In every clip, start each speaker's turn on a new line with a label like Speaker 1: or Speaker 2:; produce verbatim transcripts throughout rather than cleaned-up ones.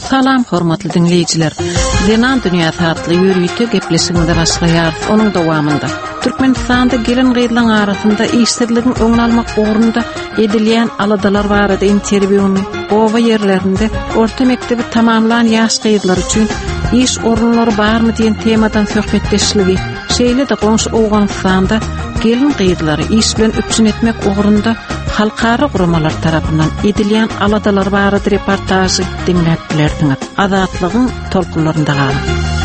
Speaker 1: Salam hormatly dinleyijiler. Zenan dünýä tatly ýürüýte gepleşiginde başlaýar. Onuň dowamında Türkmenistanda gelin gyýylan arasynda işsizligiň öňüne almak ugrunda edilýän aladalar barada interwýuny owa ýerlerinde orta mektebi tamamlanan ýaş gyýylar üçin iş orunlary barmy diýen temadan söhbetleşiligi. Şeýle de goňşy Awganistanda gelin gyýylary iş bilen öpçün etmek ugrunda halkara guramalar tarapyndan edilýän aladalar barada reportajy dinläpdiler. Azatlygyň tolkunlarynda galyp.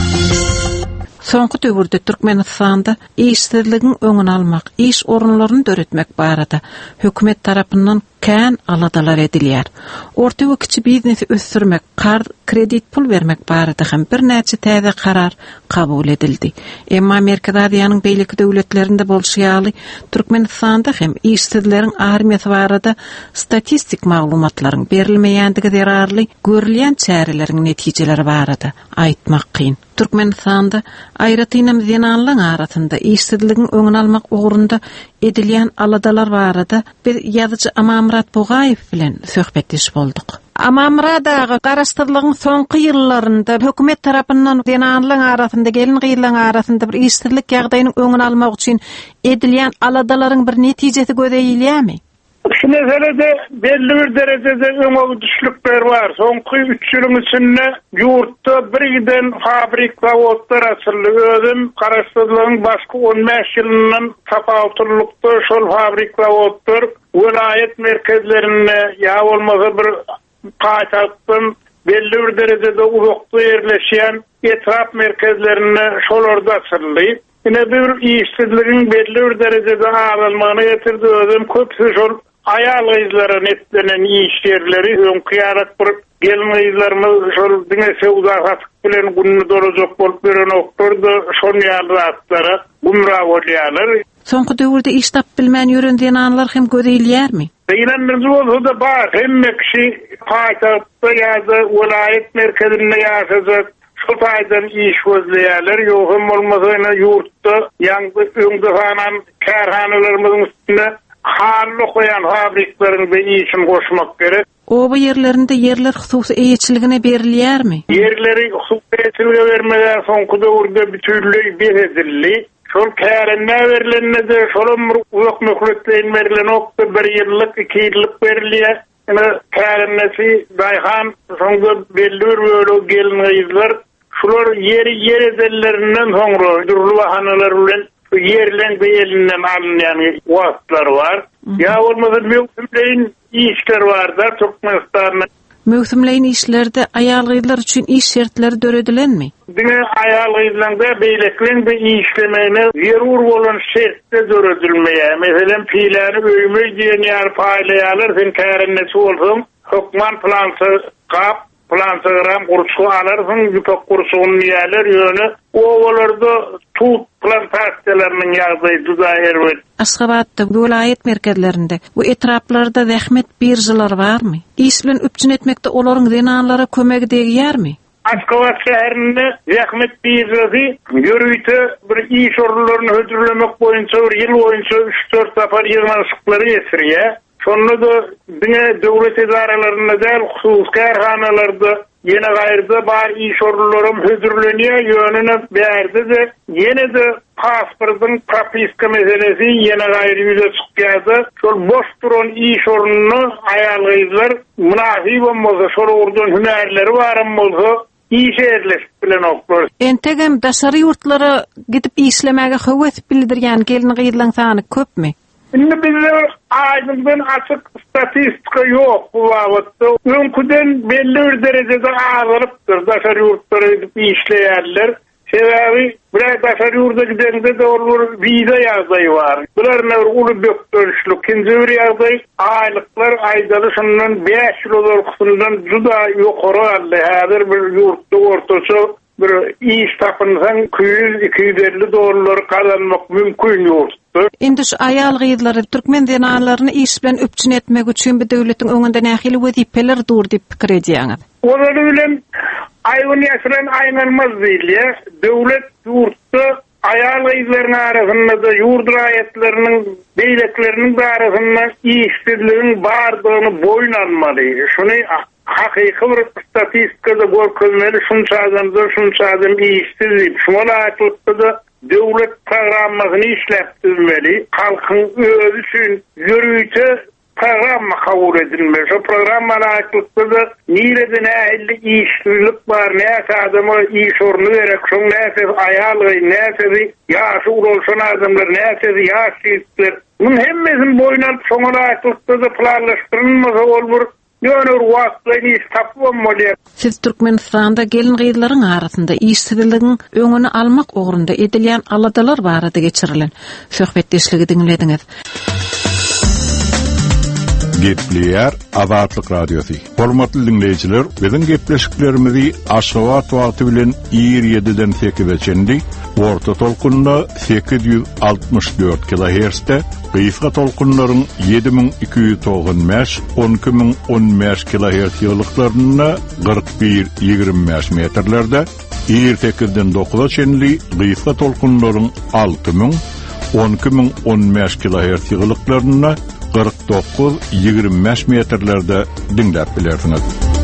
Speaker 1: Soňky döwürde Türkmenistanda işsizligiň öňüne almak, iş orunlaryny döretmek barada hökümet tarapyndan kän aladalar edilýär. Orta we kiçi biznesi ösdürmek, kar kredit pul bermek barada hem bir näçe täze karar kabul edildi. Emma Merkez Aziýanyň beýleki döwletlerinde bolşýaly Türkmenistanda hem işsizleriň armiýasy barada statistik maglumatlaryň berilmeýändigi zerarly görülýän çäreleriň netijeleri barada aýtmak kyn. Türkmenistanda aýratynam zenanlaryň arasynda işsizligiň öňüne almak ugrunda edilýän aladalar barada bir ýazyjy Amamrat Bogaýew bilen söhbetleşip bolduk. Amamradagy garaşdyrlygyň soňky ýyllarynda hökümet tarapyndan zenanlaryň arasynda gelin gyýylan arasynda bir işsizlik ýagdaýynyň öňüne almak üçin edilýän aladalaryň bir netijesi gözeýilýärmi?
Speaker 2: Şu meselede belli bir derecede öňe düşlükler var. Soňky üç ýylyň içinde ýurtda birden fabrik zawodlar açyldy. Özüm garaşdyrlygyň başga on beş ýylyndan tapawutyrlykda şol fabrik zawodlar vilayet merkezlerinde ýa bolmasa bir paýtagtdan belli bir derecede uzakda ýerleşýän etrap merkezlerinde şolarda açyldy. Ine bir işsizligiň belli bir derecede aralmagyna getirdi. Özüm köpüsi şol ayal gyzlara netlenen iş yerleri öňküýarak bir gelin gyzlarymyz şol diňe uzak bilen günni dorajak bolup beren oktorda şol ýalyatlara gumra bolýarlar.
Speaker 1: Soňky döwürde iş tap bilmän ýören zenanlar hem göreýilýärmi?
Speaker 2: Beýlenler bolsa da bar, hemme kişi paýtagtda ýa-da vilayet merkezinde ýaşajak şol paýdan iş gözleýärler. Ýogam bolmasa ýurtda ýangy öňde galan kärhanalarymyzyň üstünde hally koyan fabriklaryň we işin goşmak gerek.
Speaker 1: Oba yerlerinde yerler hususy eýetçiligine berilýärmi?
Speaker 2: Yerleri hususy eýetçilige bermeden soňky döwürde bütünlüği beredildi. Şol kärenne berilende şolum uzak möhletleýin berilen okda bir ýyllyk, iki ýyllyk berilýär. Ene kärennesi daýhan soňda belli bir bölegi gelin gyzlar şular ýeri ýer edellerinden soňra durly bahanalar bilen yerlen beýelinden alınýan wagtlar var. Ya bolmasa mümkin işler var da Türkmenistanda.
Speaker 1: Mümkin işlerde ayal gyzlar üçin iş şertleri döredilenmi?
Speaker 2: Diňe ayal gyzlarynda beýleklen bir işlemegine zerur bolan şertler döredilmeýär. Meselem piýlary öýmüş diýen ýar paýlaýarlar, sen kärennesi bolsaň, hökman plansy gap plansagram kursu alarsın, yüpek kursuğunun ýerler ýöne owalarda tut plantasiýalarynyň ýagdaýy düzäýer we
Speaker 1: Aşgabatda vilayet merkezlerinde bu etraplarda zähmet birjiler barmy? İş bilen öpçün etmekde olaryň zenanlara kömek edýärmi?
Speaker 2: Aşgabat şäherinde zähmet birjisi ýürüýte bir iş orunlaryny hödürlemek boýunça bir ýyl boýunça üç dört sapar ýygnançyklary ýetirýär. Şonu da diňe döwlet edaralaryna däl husus kärhanalarda ýene gaýrda bar iş orunlarym hödürlenýär ýönüne berdi-de ýene de pasportyň propiska meselesi ýene gaýry ýüze çykýardy. Şol boş duran iş orunyny ayal gyzlar münasib bolmasa şol urdan hünärleri barym bolsa iş erleşip bilen oklar.
Speaker 1: Entegem daşary ýurtlara gidip işlemäge höwes bildirýän gelin gyzlaryň sany köpmi?
Speaker 2: Şimdi bizde aydından açık statistika yok bu vaqtda. Öňküden belli bir derecede azalypdyr. Daşary ýurtlara gidip işleýärler. Sebebi bir daşary ýurda gidende de olur viza ýagdaýy bar. Bularna uly bökdörüşlük, kinji bir ýagdaýy aýlyklar aýdaly şundan beş ýyl kısmından juda ýokary aldy. Häzir bir ýurtda ortaça bir iş tapınsan iki yüz iki yüz elli dolar kazanmak mümkün ýok.
Speaker 1: Indi şu ayal gyzlary Türkmen zenanlaryny iş bilen öpçün etmek üçin bir döwletiň öňünde nähili wezipeler dur diýip pikir edýäňiz.
Speaker 2: Olar bilen aýgyn ýaşaran aýnanmaz diýilýär. Döwlet ýurtda ayal gyzlaryň arasynda da ýurt raýatlarynyň beýlekleriniň arasynda işsizligiň bardygyny boýun almaly. Şuny hakyky bir statistikada görkezmeli şunça adamda şunça adam işsiz. Şoňa aýtlypdy da döwlet programmasyny işläpdirmeli. Halkyň özü üçin ýürüýte programma kabul edilmeli. O programmala aýtlypdy da nireden ähli işsizlik bar, näse adama iş ornu berek, şoň näse aýaly, näse ýaşy urulşan adamlar, näse ýaşylar. Bunun hemmesini boyuna şoňa aýtlypdy da planlaşdyrylmasa bolmur.
Speaker 1: Siz Türkmenistanda gelin gyýdlaryň arasynda işsizligiň öňüni almak ugrunda edilýän aladalar barada geçirilen söhbetdeşligi dinlediňiz.
Speaker 3: Gepleýär Azatlyk radiosu. Hormatly dinleýijiler, biziň gepleşiklerimizi Aşgabat wagty bilen ýigirme ýediden sekize orta tolkunda sekiz ýüz altymyş dört kilohertzde, gysga tolkunlaryň ýedi miň iki ýüz toğsan beş on iki miň on beş kilohertz ýylyklaryna kırk bir ýigirme beş metrlerde, ýigirme sekizden dokuza çenli gysga tolkunlaryň alty miň on iki miň on beş kilohertz ýylyklaryna kırk dokuz ýigirme beş metrlerde dinläp bilersiňiz.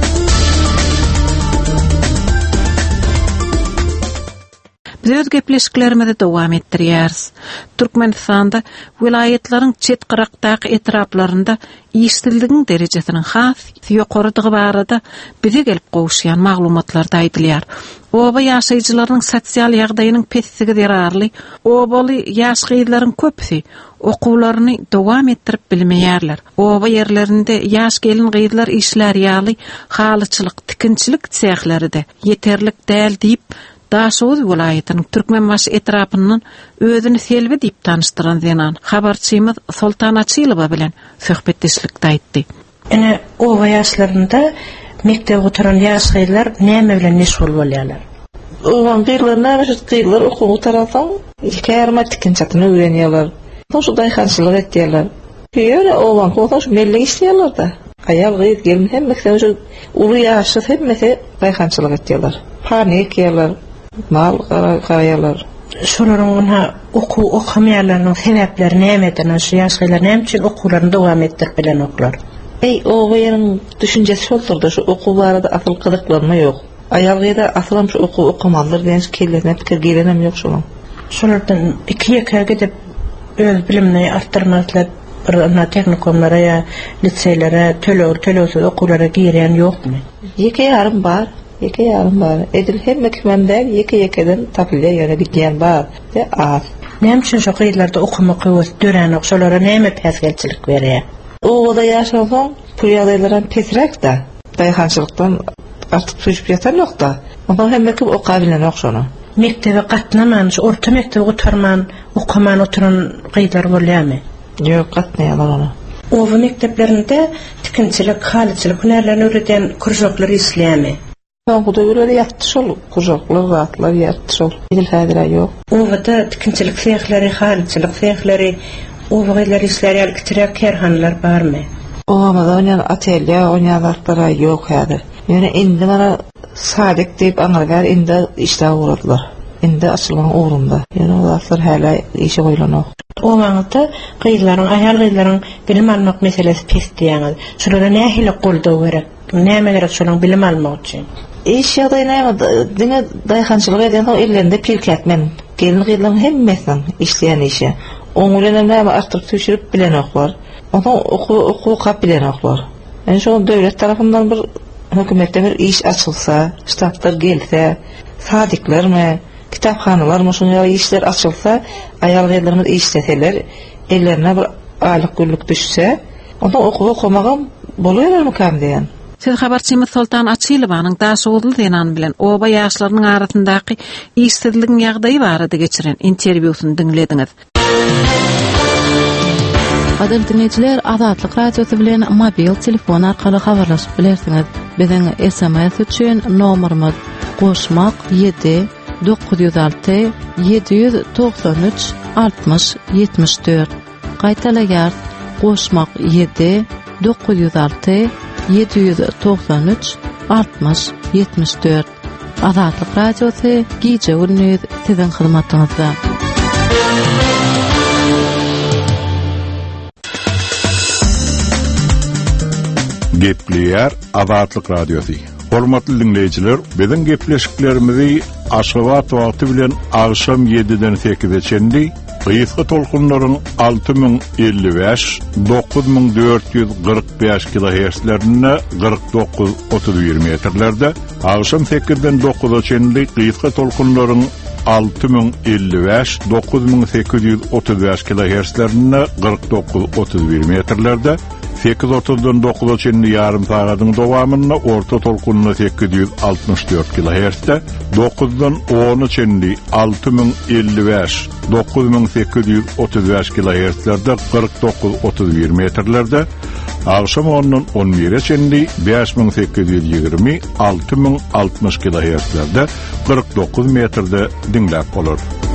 Speaker 1: Biz öz gepleşiklerimizi dowam etdirýäris. Türkmenistanda vilayetlaryň çet gyraqdaky etraplarynda işsizligiň derejesiniň has ýokarydygy barada bize gelip gowuşýan maglumatlarda aýdylýar. Oba ýaşaýjylaryň sosial ýagdaýynyň pessigi derarly, obaly ýaş gyýdlaryň köpüsi okuwlaryny dowam etdirip bilmeýärler. Oba ýerlerinde ýaş gelin gyýdlar işler ýaly halyçylyk, tikinçilik çäklerinde ýeterlik däl diýip Daşoğuz vilayetynyň Türkmenbaşy etrapynyň özüni selbi diýip tanıştyran zenan habarçymyz Sultan Açylowa bilen söhbetdeşlikde aýtdy.
Speaker 4: Ene owa ýaşlarynda mektep oturan ýaş gyýdlar näme bilen meşgul bolýarlar? Owa gyýdlar näme gyýdlar okuw tarafaň ilki armatik çatyny öwrenýärler. Şo daýhançylyk etýärler. Ýöne owa kowaş mellik işleýärler da. Aýal gyýd gelin hemmesi şu uly ýaşy hemmesi daýhançylyk etýärler. Panik ýerler. Mal garaýarlar. Şolaryň ha okuw okamaýarlaryň sebäpleri nämeden, şu ýaşgylar näme üçin okuwlaryny dowam etdirip bilen oklar. Ey, o ýeriniň düşünjesi şolturda, şu okuw barada asyl gyzyklanma ýok. Aýal gyýda aslam şu okuw okamandyr diýen kelene pikir gelenem ýok şolam. Şolardan iki ýeke gidip öz bilimini artdyrmakla bir ana teknikumlara ýa liseýlere, tölew tölew okuwlara girýän ýokmy? Ýeke ýarym bar. Ýeke ýarym bar. Edil hem mekmende ýeke ýekeden tapylýar ýöne gitýän bar. De az. Näme üçin şo gyýdlarda okumak göz dören okşolara näme päsgelçilik berýär? O da ýaşaýan bu ýagdaýlardan pesrek da, daýhançylykdan artyk düşüp ýatar nokta. Onda hem mekdep okabilen okşony. Mektebe gatnaman, orta mektebe oturman, okaman oturan gyýdlar bolýarmy? Ýok, gatnaýarlar ona. O mekteplerinde tikinçilik, halyçylyk hünärlerini öwreten kursoklar işleýärmi? Soňguda öyle ýatdy şol, kujoklar, ratlar ýatdy şol. Edil häzir ýok. Owada tikinçilik seýhleri, halyçylyk seýhleri, owaglar işleri ýa-da kerhanlar barmy? Owamada oňan atelýe, oňanlar ýok häzir. Ýöne indi mana sadyk diýip aňargar indi işde uğradylar. Indi açylan uğrunda. Ýöne olar häle işe goýlanok. Owamada gyýdlaryň, aýal gyýdlaryň bilim almak meselesi pes diýäňiz. Şolara nähili goldaw gerek? Näme gerek şolaryň bilim almak üçin? İş ýagdaýyna diňe daýhançylyk edýän o ellerinde pilketmen. Gelin gyýdlaryň hemmesiniň işleýän işi. Oň bilen näme artyk düşürip bilen oklar. Onda oku oku kap bilen oklar. Yani şu döwlet tarapyndan bir hökümetde bir iş açylsa, ştatlar gelse, sadiklermi, kitapxanalarmy şoňa işler açylsa, aýal gyýdlaryny işleseler, ellerine bir aýlyk günlük düşse, onda okuw okumagam bolýarmy kam diýen.
Speaker 1: Siz habarçymyz Sultan Açylowanyň Daşoğuz zenan bilen oba ýaşlarynyň arasyndaky işsizligiň ýagdaýy barada geçiren interwýusyny dinlediňiz. Adil dinleyijiler, Azatlyk radiosu bilen mobil telefon arkaly habarlaşyp bilersiňiz. Biziň S M S üçin nomerimiz goşmak ýedi dokuz yüz alty ýedi yüz togsan üç altymyş ýetmiş dört. Gaýtalaýar goşmak ýedi dokuz yüz alty ýedi yüz togsan üç altymyş ýetmiş dört. Azatlyk radiosu gije gündüz siziň hyzmatyňyzda.
Speaker 3: Gepleýär Azatlyk Radiosu. Hormatly dinleýijiler, biziň gepleşiklerimizi Aşgabat wagty bilen agşam ýediden sekize çendi Gysga tolkunlaryň alty ming elli beş dokuz ming dört ýüz gyrk beş kilohertzlerine kırk dokuz otuz bir metrlerde, agşam sekizden dokuza çendi Gysga tolkunlaryň alty ming elli beş dokuz ming sekiz ýüz otuz beş kilohertzlerine kırk dokuz otuz bir metrlerde, sekiz otuzdan dokuza çendi yarım sagatyň dowamyna orta tolkunly sekiz ýüz altmış dört kilohertzde, dokuzdan ona çendi alty ming elli beş dokuz ming sekiz ýüz otuz beş kilohertzlerde kırk dokuz otuz bir metrlerde, agşam ondan on bire çendi beş ming sekiz ýüz ýigirmi alty ming altmış kilohertzlerde kırk dokuz metrde dinläp bolar.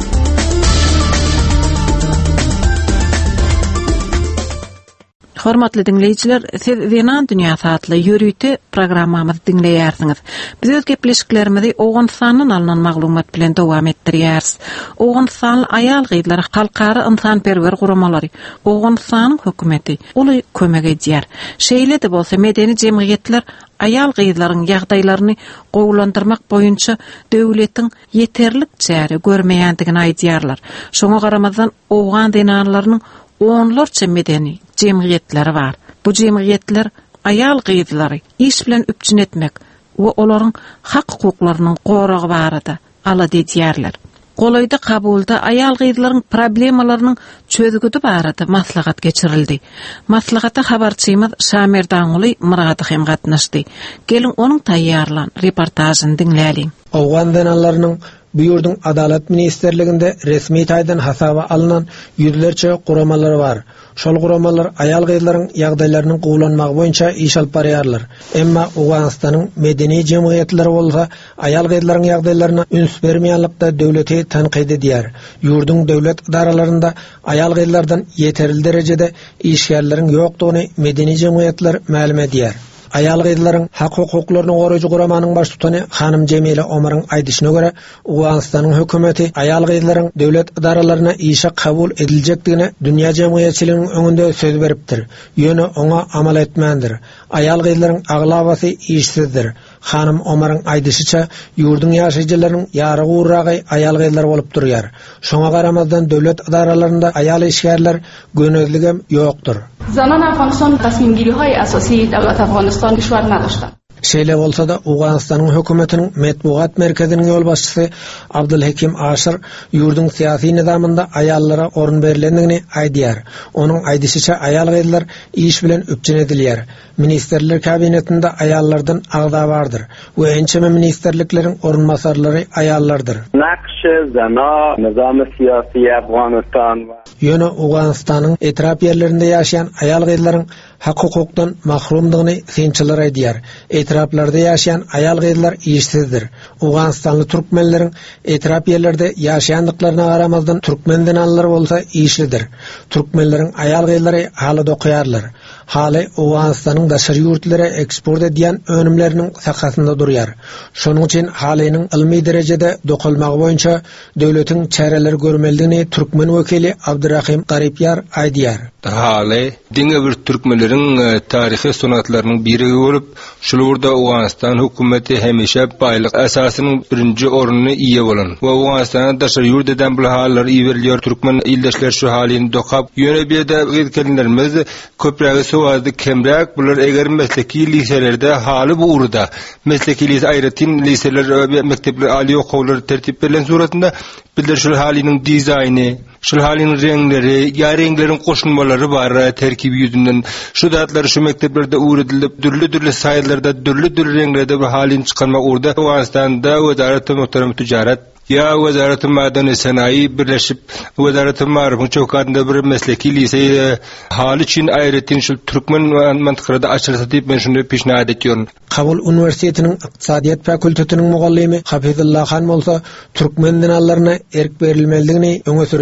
Speaker 1: Hormatly dinleýijiler, siz Wenan dünýä satly ýörüýti programmamyzy dinleýärsiňiz. Biz öz gepleşiklerimizi Owganstanyň alynan maglumat bilen dowam etdirýäris. Owganstanyň aýal gyýdlary halkary ynsanperwer guramalary, Owganstanyň hökümeti uly kömek edýär. Şeýle de bolsa medeni jemgyýetler aýal gyýdlaryň ýagdaýlaryny gowlandyrmak boýunça döwletiň ýeterlik çäre görmeýändigini aýdýarlar. Şoňa garamazdan Owgan dinarlarynyň onlarca medeni jemgyýetleri var. Bu jemgyýetler aýal gyýdlary iş bilen üpçün etmek we olaryň hak hukuklarynyň goragy barada ala edýärler. Golaýda kabulda aýal gyýdlaryň problemalarynyň çözgüdi barada maslahat geçirildi. Maslahata habarçymyz Şamir Daňuly Murady hem gatnaşdy. Gelin onuň taýýarlan reportażyny dinläýin.
Speaker 5: Owgan dinarlarynyň bu ýurdun Adalet Ministerliginde resmi taýdan hasaba alynan ýüzlerçe guramalary bar. Şol guramalar aýal gyýdlaryň ýagdaýlaryny gowlanmak boýunça iş alyp barýarlar. Emma Owganstanyň medeni jemgyýetleri bolsa aýal gyýdlaryň ýagdaýlaryna üns bermeýänlikde döwleti tanqid edýär. Ýurdun döwlet idarelerinde aýal gyýdlardan ýeterli derejede işgärleriň ýokdugyny medeni jemgyýetler ma'lum edýär. Aýal gyýdlaryň hak hukuklaryny goraýjy guramanyň baş tutany Hanym Jemile Omaryň aýdyşyna görä, Owganstanyň hökümeti aýal gyýdlaryň döwlet idaralaryna işe kabul ediljekdigine dünýä jemgyýetçiliginiň öňünde söz beripdir. Ýöne oňa amal etmändir. Aýal gyýdlaryň aglabasy işsizdir. Hanym Omaryň aýdyşyça, ýurdun ýaşaýjylaryň ýary gurragy aýal gyýdlar bolup durýar. Şoňa garamazdan döwlet idaralarynda aýal işgärler gönözligem ýokdur.
Speaker 6: زنان افغانستان تصمیم‌گیری‌های اساسی دولت افغانستان کشور نداشتند.
Speaker 5: Şeýle bolsa da Owganstanyň hökümetiniň Metbuat merkeziniň ýol başçysy Abdulhakim Aşyr ýurdun syýasy nizamynda aýallara orun berilendigini aýdýar. Onuň aýdyşyça aýal gyýdlar iş bilen üpçün edilýär. Ministerler kabinetinde aýallardan agda bardyr we ençeme ministerlikleriň orunmasarlary aýallardyr.
Speaker 7: Nakşy zana nizamy syýasy Afganistan
Speaker 5: Ýöne Owganstanyň etrap ýerlerinde ýaşaýan aýal gyýdlaryň hak hukukdan mahrumdygyny synçylar aýdýar. Etraplarda ýaşaýan aýal gyýdlar işsizdir. Owganstanly türkmenleriň etrap ýerlerde ýaşaýandyklaryna garamazdan türkmen dinarlary bolsa işlidir. Türkmenleriň aýal gyýdlary haly okuyarlar. Haly Owganstanyň daşary ýurtlary eksport edýän önümleriniň sakasynda durýar. Şonuň üçin halynyň ilmi derejede dokalmagy boýunça döwletiň çäreleri görmeldigini türkmen wekili Abdurrahim Garipyar aýdýar.
Speaker 8: Haly diňe bir türkmenleriň taryhy sunatlarynyň biri bolup, şurda Owganistan hökümeti hemişe baýlyk asasynyň birinji orunyny iýe bolan. We Owganstanyň daşary ýurtdan bu hallary iýerler türkmen ildeşler şu halyny dokap ýöne birde gitkenlerimiz köprägi sowady kemräk bular eger mesleki liselerde haly bu urda mesleki lise aýratyn liseler we mektepler ali okowlary tertip berilen suratynda bildir şu halynyň dizaýny şu halynyň reňleri, ýa reňleriň goşulmalary bar, terkibi ýüzünden şu datlary şu mekteplerde uğradylip, dürli-dürli saýlarda, dürli-dürli reňlerde bir halyny çykarmak urda. Owganstanda Wezaret-i Muhtaram Ticaret ya Wezaret-i Madan Sanayi birleşip Wezaret-i Marifyň çowkatynda bir mesleki lise haly üçin aýratyn şu türkmen mantykyda açylsa diýip men şunu peşnat etýärm.
Speaker 5: Kabul Üniversitetiniň Iqtisadiyat fakültetiniň mugallimi Hafizullah Han bolsa türkmen dinarlaryna erk berilmeligini öňe sürýär.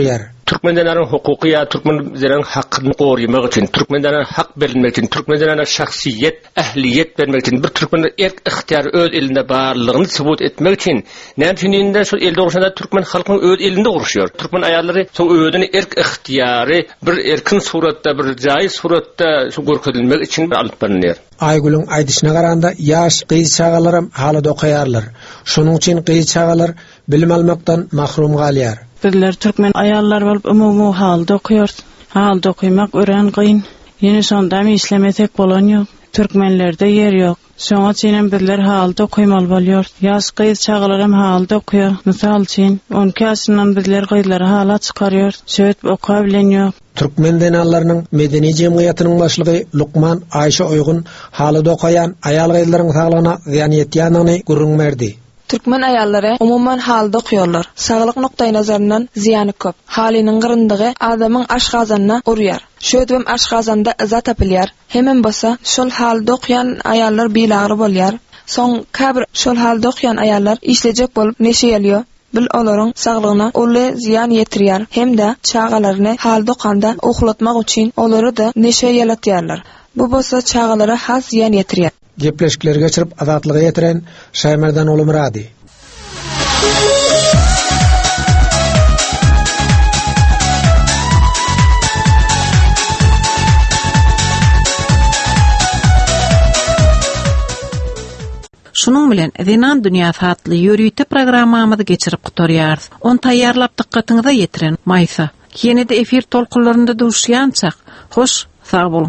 Speaker 9: Türkmenlerin hukuku ya Türkmenlerin hakkını korumak için, Türkmenlerin hak verilmek için, Türkmenlerin şahsiyet, ehliyet vermek için, bir Türkmenlerin erk ihtiyarı öz elinde bağlılığını subut etmek için, ne düşündüğünde şu elde oluşanda Türkmen halkının öz elinde oluşuyor. Türkmen ayarları şu özünü erk ihtiyarı bir erkin suratta, bir caiz suratta şu görkezilmek için alıp barınıyor.
Speaker 5: Aygül'ün aydışına qaranda yaş qyz çağalaram halı dokayarlar. Şunun için qyz çağalar bilim almaktan mahrum qalýar.
Speaker 10: Bizler Türkmen ayallar bolup umumy halda okuyor. Halda okuymak ören qyyn. Ýene sonda islemetek bolan ýok. Türkmenlerde yer ýok. Şoňa çynem bizler halda okuymaly bolýar. Ýaş qyz çağalaram halda okuyor. Mysal üçin on iki ýaşyndan bizler qyzlary hala çykarýar. Söýüp okuwa bilen ýok.
Speaker 5: Türkmen denallarynyň medeni jemgyýatynyň başlygy Lukman Aýşa Oygun halyda okayan ayal qyzlaryň saglygyna ziýan ýetýändigini görünmerdi.
Speaker 11: Türkmen ayallary umumyň halda okuyorlar. Saglyk noktaý nazaryndan ziýany köp. Halynyň gyryndygy adamyň aşgazanyna urýar. Şöýdüm aşgazanda iza tapylýar. Hemen basa şol halda okuyan ayallar bilagry bolýar. Soň käbir şol halda okuyan ayallar işlejek bolup neşe ýalýar. Bil olaryň saglygyna uly ziýan ýetirýär. Hemde çağalaryny halda okanda oklatmak üçin olary da neşe ýalatýarlar. Bu bolsa çağalara has ziýan ýetirýär.
Speaker 5: Gepleşikler geçirip azatlyga ýetiren Şaýmerdan Uly Murady.
Speaker 1: Şunun bilen Zinan Dünýäsi adly ýörüýte programmamyzy geçirip gutarýarys. Onu taýýarlap dikkatyňyza ýetiren Maýsa. Ýene-de efir tolkunlarynda duruşýançak. Hoş, sag bolun.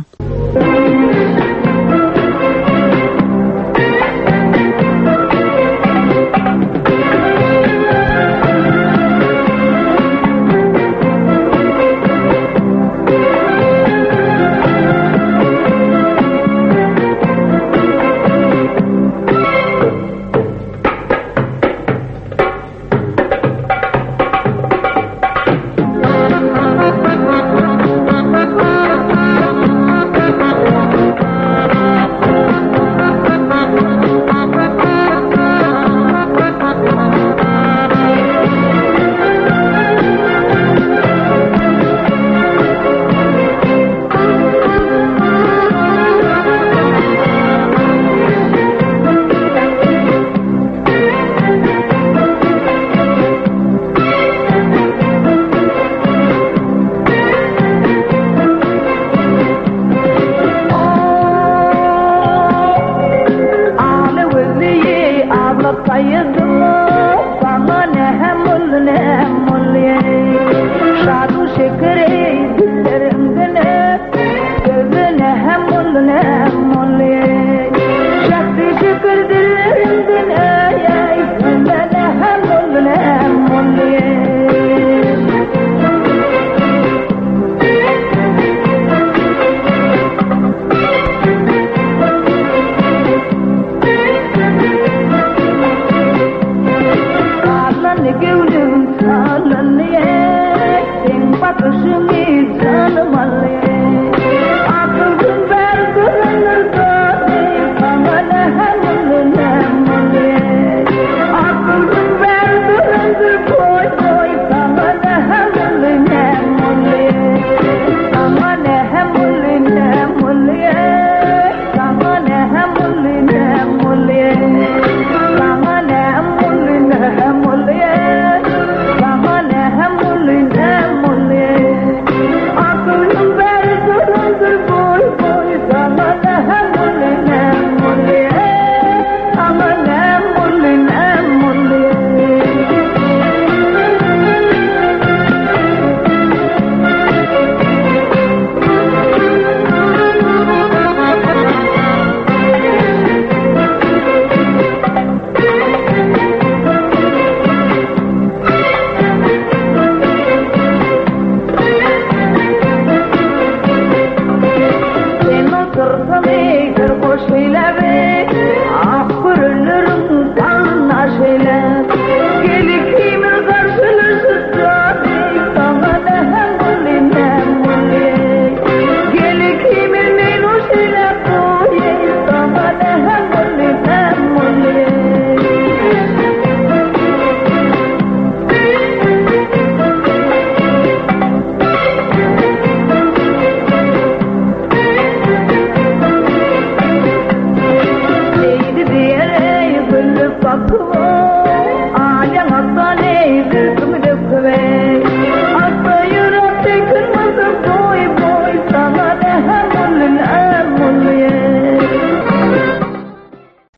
Speaker 12: Şükür